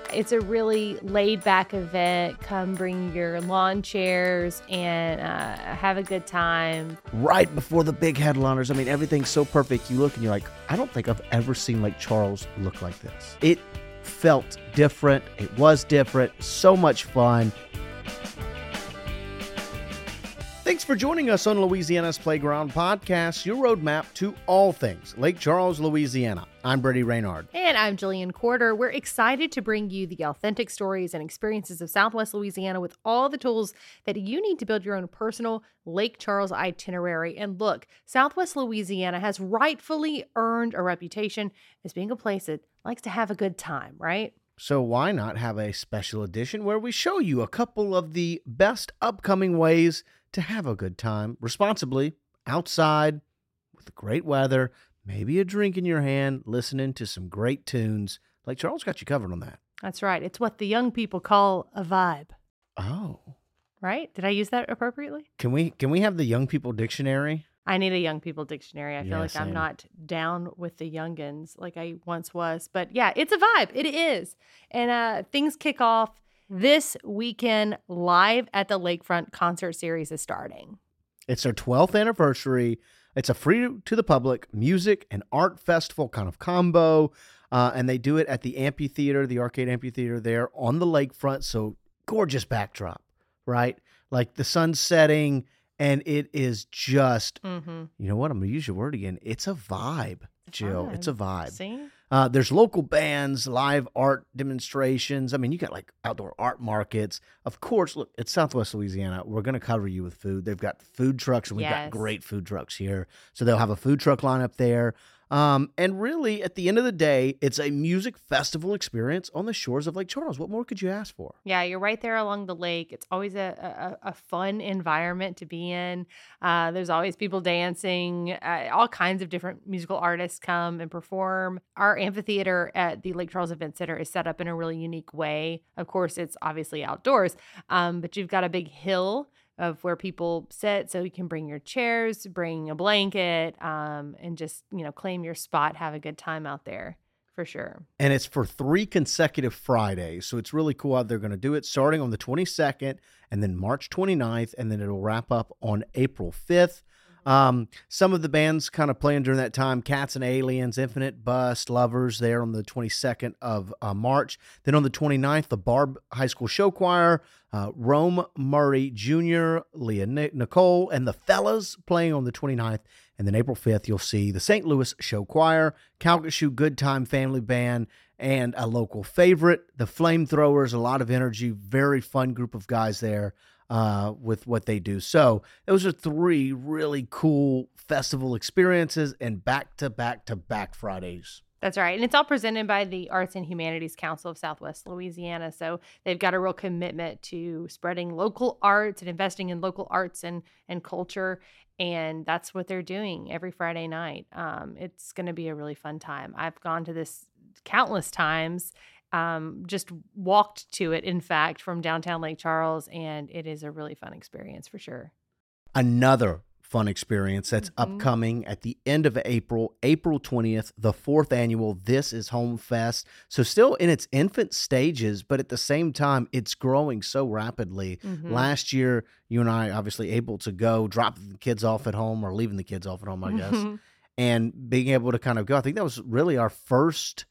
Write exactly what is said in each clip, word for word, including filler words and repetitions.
It's a really laid-back event. Come bring your lawn chairs and uh, have a good time. Right before the big headliners. I mean, everything's so perfect. You look and you're like, I don't think I've ever seen Lake Charles look like this. It felt different. It was different. So much fun. Thanks for joining us on Louisiana's Playground Podcast, your roadmap to all things Lake Charles, Louisiana. I'm Brady Raynard. And I'm Jillian Corder. We're excited to bring you the authentic stories and experiences of Southwest Louisiana with all the tools that you need to build your own personal Lake Charles itinerary. And look, Southwest Louisiana has rightfully earned a reputation as being a place that likes to have a good time, right? So why not have a special edition where we show you a couple of the best upcoming ways to have a good time responsibly, outside, with great weather, maybe a drink in your hand, listening to some great tunes. Lake Charles got you covered on that. That's right. It's what the young people call a vibe. Oh. Right? Did I use that appropriately? Can we can we have the young people dictionary? I need a young people dictionary. I feel Yeah, like same. I'm not down with the youngins like I once was. But yeah, it's a vibe. It is. And uh, things kick off this weekend. Live at the Lakefront concert series is starting. It's their twelfth anniversary. It's a free to the public music and art festival kind of combo. Uh, and they do it at the amphitheater, the arcade amphitheater there on the lakefront. So gorgeous backdrop, right? Like the sun's setting and it is just, Mm-hmm. you know what? I'm going to use your word again. It's a vibe, Jill. Vibe. It's a vibe. See? Uh, there's local bands, live art demonstrations. I mean, you got like outdoor art markets. Of course, look, it's Southwest Louisiana. We're going to cover you with food. They've got food trucks, and we've Yes. got great food trucks here. So they'll have a food truck lineup there. Um, and really, at the end of the day, it's a music festival experience on the shores of Lake Charles. What more could you ask for? Yeah, you're right there along the lake. It's always a, a, a fun environment to be in. Uh, there's always people dancing. Uh, all kinds of different musical artists come and perform. Our amphitheater at the Lake Charles Event Center is set up in a really unique way. Of course, it's obviously outdoors, um, but you've got a big hill of where people sit, so you can bring your chairs, bring a blanket, um, and just, you know, claim your spot, have a good time out there for sure. And it's for three consecutive Fridays. So it's really cool how they're going to do it starting on the twenty-second and then March twenty-ninth, and then it'll wrap up on April fifth. Um, some of the bands kind of playing during that time, Cats and Aliens, Infinite Bust, Lovers there on the twenty-second of uh, March. Then on the twenty-ninth, the Barb High School Show Choir, uh, Rome Murray Junior, Leah Ni- Nicole, and the Fellas playing on the twenty-ninth. And then April fifth, you'll see the Saint Louis Show Choir, Calcasieu Good Time Family Band, and a local favorite, the Flamethrowers. A lot of energy, very fun group of guys there. Uh, with what they do. So those are three really cool festival experiences and back to back to back Fridays. That's right. And it's all presented by the Arts and Humanities Council of Southwest Louisiana. So they've got a real commitment to spreading local arts and investing in local arts and, and culture. And that's what they're doing every Friday night. Um, it's going to be a really fun time. I've gone to this countless times. Um, just walked to it, in fact, from downtown Lake Charles, and it is a really fun experience for sure. Another fun experience that's Mhm. upcoming at the end of April, April twentieth, the fourth annual This Is Home Fest. So still in its infant stages, but at the same time, it's growing so rapidly. Mhm. Last year, you and I obviously able to go drop the kids off at home or leaving the kids off at home, I guess, and being able to kind of go. I think that was really our first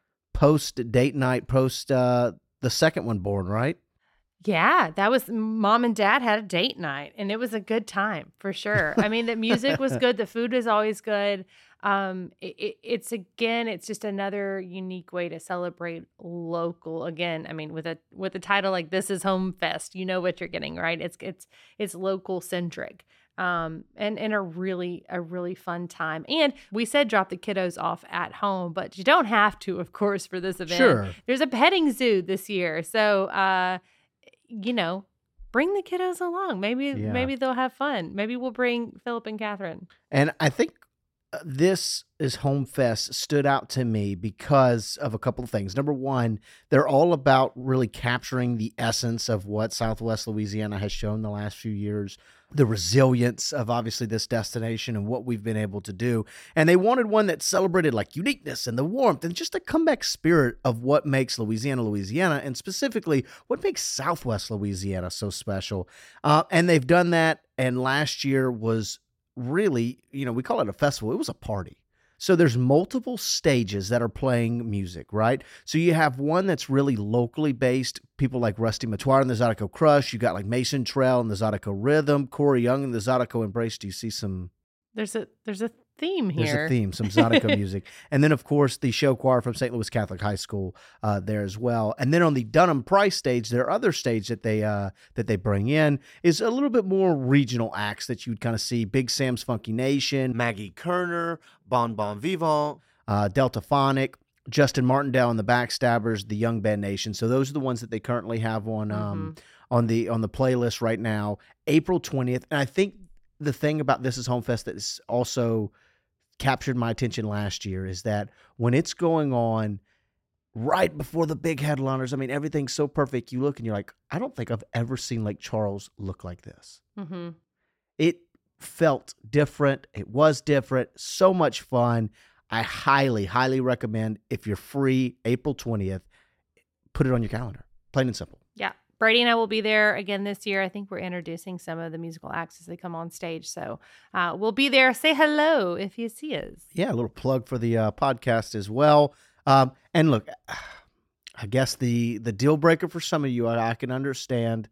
post date night, post uh, the second one born, right? Yeah, that was mom and dad had a date night, and it was a good time for sure. I mean, the music was good. The food was always good. Um, it, it, it's again, it's just another unique way to celebrate local. Again, I mean, with a with a title like "This Is Home Fest," you know what you're getting, right? It's it's it's local centric. Um, and, and a really, a really fun time. And we said drop the kiddos off at home, but you don't have to, of course, for this event. Sure. There's a petting zoo this year. So, uh, you know, bring the kiddos along. Maybe, Yeah. maybe they'll have fun. Maybe we'll bring Philip and Catherine. And I think uh, this is Home Fest stood out to me because of a couple of things. Number one, they're all about really capturing the essence of what Southwest Louisiana has shown the last few years, the resilience of obviously this destination and what we've been able to do. And they wanted one that celebrated like uniqueness and the warmth and just a comeback spirit of what makes Louisiana, Louisiana, and specifically what makes Southwest Louisiana so special. Uh, and they've done that. And last year was really, you know, we call it a festival. It was a party. So there's multiple stages that are playing music, right? So you have one that's really locally based, people like Rusty Matoir and the Zydeco Crush. You got like Mason Trail and the Zydeco Rhythm, Corey Young and the Zydeco Embrace. Do you see some? There's a there's a theme here. There's a theme, some Zydeco music. And then, of course, the show choir from Saint Louis Catholic High School uh, there as well. And then on the Dunham Price stage, their other stage that they uh, that they bring in is a little bit more regional acts that you'd kind of see. Big Sam's Funky Nation, Maggie Kerner, Bon Bon Vivant, uh, Deltaphonic, Justin Martindale and the Backstabbers, the Young Band Nation. So those are the ones that they currently have on um, mm-hmm. on the on the playlist right now. April twentieth. And I think the thing about This Is Home Fest that is also captured my attention last year is that when it's going on right before the big headliners, I mean, everything's so perfect. You look and you're like, I don't think I've ever seen Lake Charles look like this. Mm-hmm. It felt different. It was different. So much fun. I highly, highly recommend, if you're free, April twentieth, put it on your calendar. Plain and simple. Yeah. Brady and I will be there again this year. I think we're introducing some of the musical acts as they come on stage. So uh, we'll be there. Say hello if you see us. Yeah, a little plug for the uh, podcast as well. Um, and look, I guess the, the deal breaker for some of you, I, I can understand,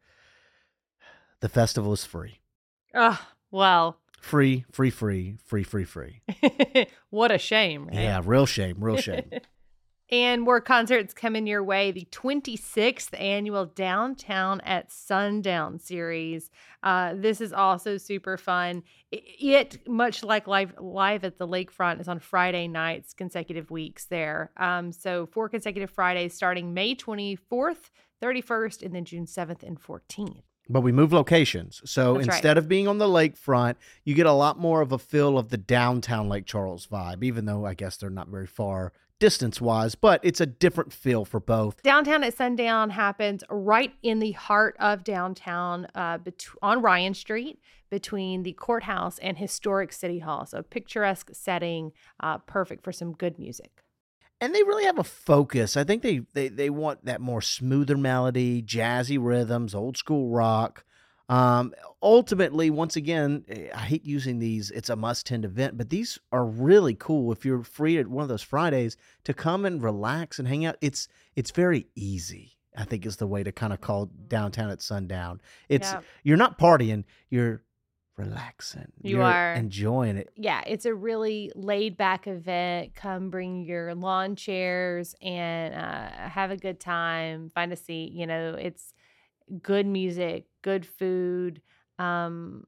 the festival is free. Oh, well. Free, free, free, free, free, free. What a shame, right? Yeah, real shame, real shame. And more concerts coming your way. The twenty-sixth annual Downtown at Sundown series. Uh, this is also super fun. It, it, much like live, live at the Lakefront, is on Friday nights, consecutive weeks there. Um, so four consecutive Fridays starting May twenty-fourth, thirty-first, and then June seventh and fourteenth. But we move locations. So That's instead right. of being on the lakefront, you get a lot more of a feel of the downtown Lake Charles vibe, even though I guess they're not very far distance-wise, but it's a different feel for both. Downtown at Sundown happens right in the heart of downtown uh, bet- on Ryan Street between the courthouse and historic City Hall. So picturesque setting, uh, perfect for some good music. And they really have a focus. I think they, they, they want that more smoother melody, jazzy rhythms, old school rock. Um, ultimately, once again, I hate using these, it's a must-attend event, but these are really cool if you're free at one of those Fridays to come and relax and hang out. It's it's very easy, I think is the way to kind of call Downtown at Sundown. It's Yeah. You're not partying, you're relaxing. You You're are. enjoying it. Yeah, it's a really laid back event. Come bring your lawn chairs and uh, have a good time, find a seat. You know, it's good music, good food. Um,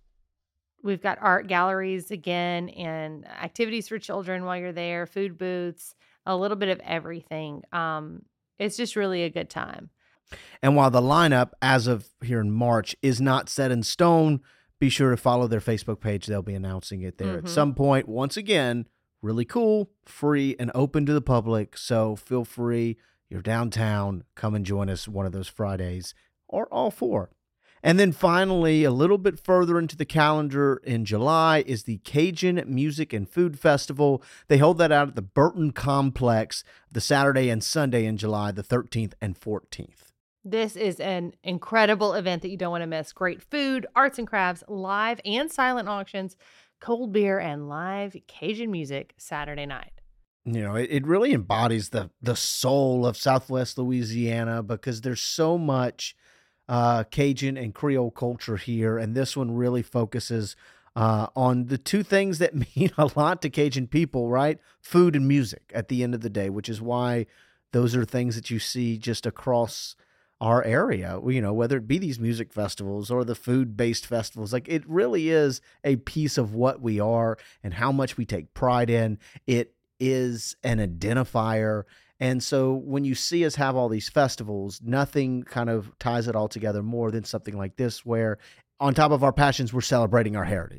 we've got art galleries again and activities for children while you're there, food booths, a little bit of everything. Um, it's just really a good time. And while the lineup, as of here in March, is not set in stone, be sure to follow their Facebook page. They'll be announcing it there Mhm. at some point. Once again, really cool, free, and open to the public. So feel free. You're downtown. Come and join us one of those Fridays or all four. And then finally, a little bit further into the calendar in July is the Cajun Music and Food Festival. They hold that out at the Burton Complex the Saturday and Sunday in July, the thirteenth and fourteenth. This is an incredible event that you don't want to miss. Great food, arts and crafts, live and silent auctions, cold beer, and live Cajun music Saturday night. You know, it, it really embodies the the soul of Southwest Louisiana because there's so much uh, Cajun and Creole culture here. And this one really focuses uh, on the two things that mean a lot to Cajun people, right? Food and music at the end of the day, which is why those are things that you see just across our area, you know, whether it be these music festivals or the food-based festivals. Like, it really is a piece of what we are and how much we take pride in. It is an identifier. And so when you see us have all these festivals, nothing kind of ties it all together more than something like this, where on top of our passions, we're celebrating our heritage.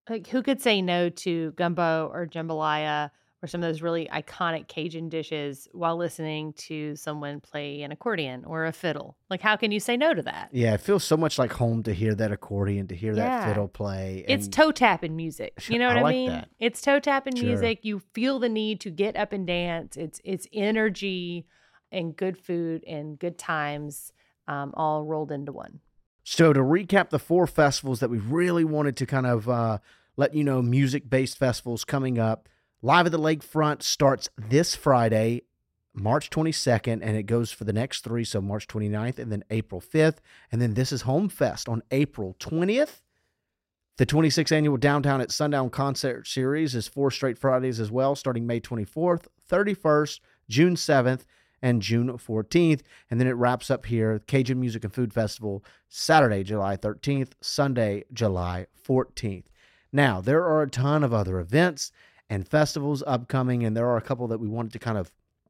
Like, who could say no to gumbo or jambalaya or some of those really iconic Cajun dishes while listening to someone play an accordion or a fiddle? Like, how can you say no to that? Yeah, it feels so much like home to hear that accordion, to hear Yeah. that fiddle play. It's and- toe tapping music. You know what I I, like mean? that. It's toe tapping Sure. music. You feel the need to get up and dance. It's it's energy and good food and good times, um, all rolled into one. So to recap the four festivals that we really wanted to kind of uh, let you know, music-based festivals coming up. Live at the Lakefront starts this Friday, March twenty-second, and it goes for the next three, so March twenty-ninth and then April fifth. And then This Is Home Fest on April twentieth. The twenty-sixth Annual Downtown at Sundown Concert Series is four straight Fridays as well, starting May twenty-fourth, thirty-first, June seventh, and June fourteenth. And then it wraps up here, Cajun Music and Food Festival, Saturday, July thirteenth, Sunday, July fourteenth. Now, there are a ton of other events and festivals upcoming, and there are a couple that we wanted to kind of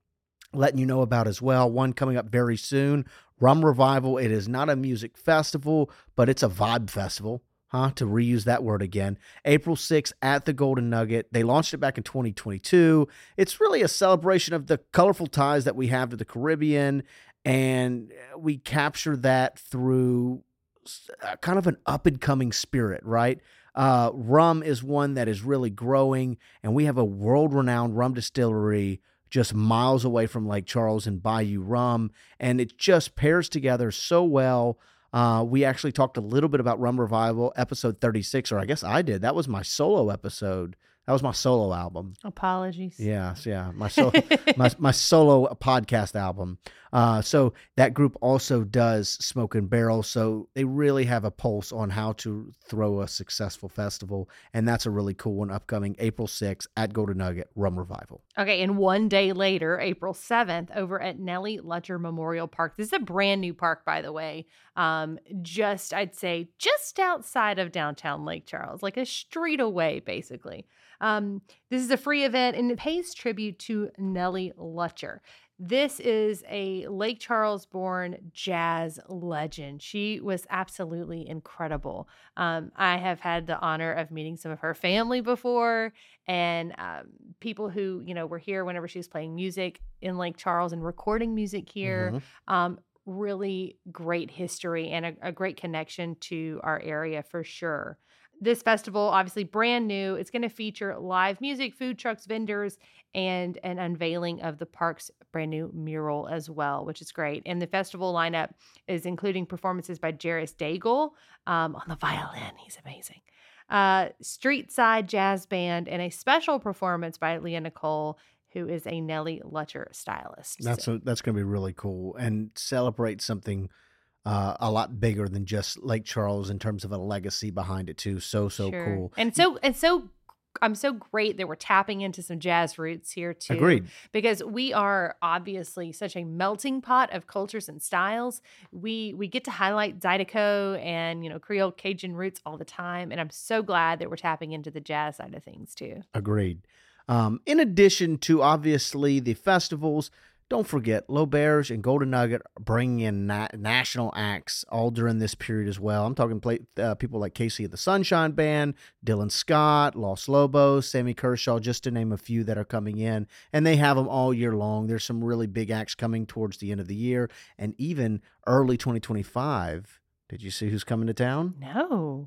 let you know about as well. One coming up very soon, Rum Revival. It is not a music festival, but it's a vibe festival, huh? To reuse that word again. April sixth at the Golden Nugget. They launched it back in twenty twenty-two. It's really a celebration of the colorful ties that we have to the Caribbean, and we capture that through kind of an up-and-coming spirit, right? Uh, rum is one that is really growing, and we have a world-renowned rum distillery just miles away from Lake Charles and Bayou Rum, and it just pairs together so well. Uh, we actually talked a little bit about Rum Revival, episode thirty-six, or I guess I did. That was my solo episode. That was my solo album. Apologies. Yes, yeah, my solo, my my solo podcast album. Uh, so that group also does Smoke and Barrel, so they really have a pulse on how to throw a successful festival, and that's a really cool one upcoming April sixth at Golden Nugget, Rum Revival. Okay, and one day later, April seventh, over at Nellie Lutcher Memorial Park. This is a brand new park, by the way. Um, just, I'd say, just outside of downtown Lake Charles, like a street away, basically. Um, this is a free event, and it pays tribute to Nellie Lutcher. This is a Lake Charles-born jazz legend. She was absolutely incredible. Um, I have had the honor of meeting some of her family before, and um, people who, you know, were here whenever she was playing music in Lake Charles and recording music here. Mhm. Um, really great history and a, a great connection to our area for sure. This festival, obviously brand new, it's going to feature live music, food trucks, vendors, and an unveiling of the park's brand new mural as well, which is great. And the festival lineup is including performances by Jairus Daigle um, on the violin. He's amazing. Uh, Street Side Jazz Band, and a special performance by Leah Nicole, who is a Nellie Lutcher stylist. That's So- a, that's going to be really cool and celebrate something uh, a lot bigger than just Lake Charles in terms of a legacy behind it too. So so Sure. cool. And so and so I'm so great that we're tapping into some jazz roots here too. Agreed. Because we are obviously such a melting pot of cultures and styles. We we get to highlight Zydeco and, you know, Creole Cajun roots all the time, and I'm so glad that we're tapping into the jazz side of things too. Agreed. Um, in addition to obviously the festivals, don't forget L'Auberge and Golden Nugget are bringing in na- national acts all during this period as well. I'm talking play, uh, people like Casey of the Sunshine Band, Dylan Scott, Los Lobos, Sammy Kershaw, just to name a few that are coming in. And they have them all year long. There's some really big acts coming towards the end of the year and even early twenty twenty-five. Did you see who's coming to town? No.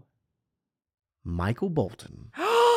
Michael Bolton.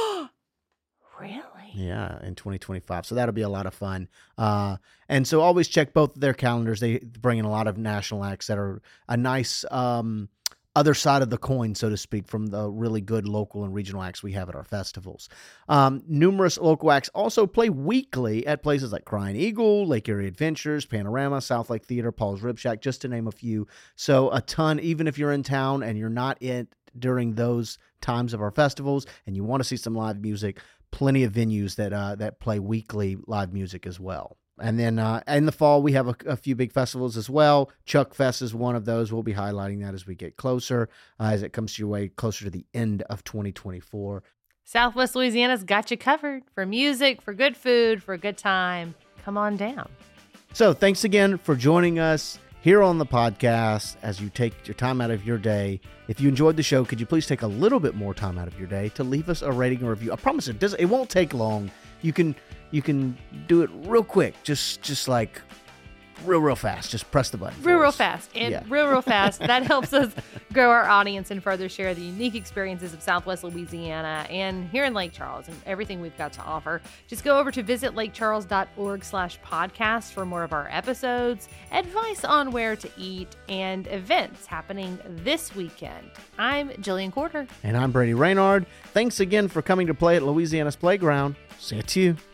Really? Yeah, in twenty twenty-five. So that'll be a lot of fun. Uh, and so always check both of their calendars. They bring in a lot of national acts that are a nice um, other side of the coin, so to speak, from the really good local and regional acts we have at our festivals. Um, numerous local acts also play weekly at places like Crying Eagle, Lake Erie Adventures, Panorama, South Lake Theater, Paul's Rib Shack, just to name a few. So a ton, even if you're in town and you're not in during those times of our festivals and you want to see some live music, plenty of venues that uh, that play weekly live music as well. And then uh, in the fall, we have a, a few big festivals as well. Chuck Fest is one of those. We'll be highlighting that as we get closer, uh, as it comes to your way closer to the end of twenty twenty-four. Southwest Louisiana's got you covered for music, for good food, for a good time. Come on down. So thanks again for joining us. here on the podcast as you take your time out of your day. If you enjoyed the show, could you please take a little bit more time out of your day to leave us a rating or review? I promise it does. It won't take long. You can you can do it real quick. Just just like real real fast. Just press the button. Real, for real us. fast. And Yeah. real, real fast. That helps us grow our audience and further share the unique experiences of Southwest Louisiana and here in Lake Charles and everything we've got to offer. Just go over to visit lakecharles.org slash podcast for more of our episodes, advice on where to eat, and events happening this weekend. I'm Jillian Quarter. And I'm Brady Raynard. Thanks again for coming to play at Louisiana's Playground. See you.